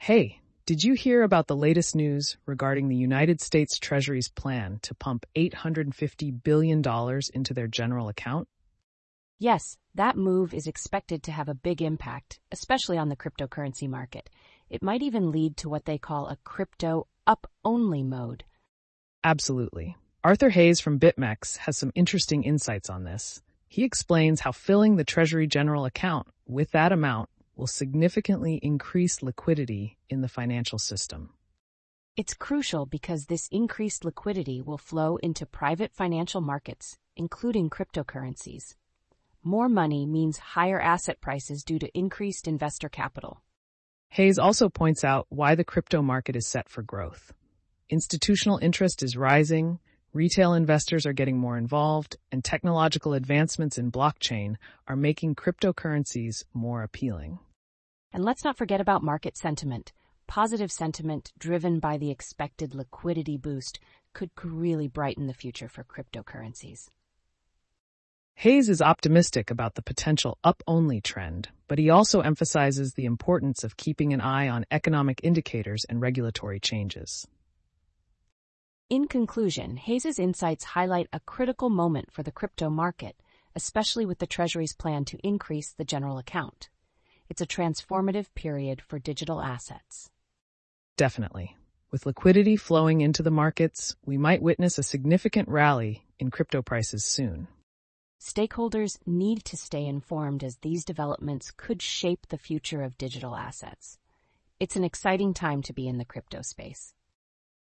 Hey, did you hear about the latest news regarding the United States Treasury's plan to pump $850 billion into their general account? Yes, that move is expected to have a big impact, especially on the cryptocurrency market. It might even lead to what they call a crypto up-only mode. Absolutely. Arthur Hayes from BitMEX has some interesting insights on this. He explains how filling the Treasury general account with that amount will significantly increase liquidity in the financial system. It's crucial because this increased liquidity will flow into private financial markets, including cryptocurrencies. More money means higher asset prices due to increased investor capital. Hayes also points out why the crypto market is set for growth. Institutional interest is rising, retail investors are getting more involved, and technological advancements in blockchain are making cryptocurrencies more appealing. And let's not forget about market sentiment. Positive sentiment driven by the expected liquidity boost could really brighten the future for cryptocurrencies. Hayes is optimistic about the potential up-only trend, but he also emphasizes the importance of keeping an eye on economic indicators and regulatory changes. In conclusion, Hayes's insights highlight a critical moment for the crypto market, especially with the Treasury's plan to increase the general account. It's a transformative period for digital assets. Definitely. With liquidity flowing into the markets, we might witness a significant rally in crypto prices soon. Stakeholders need to stay informed as these developments could shape the future of digital assets. It's an exciting time to be in the crypto space.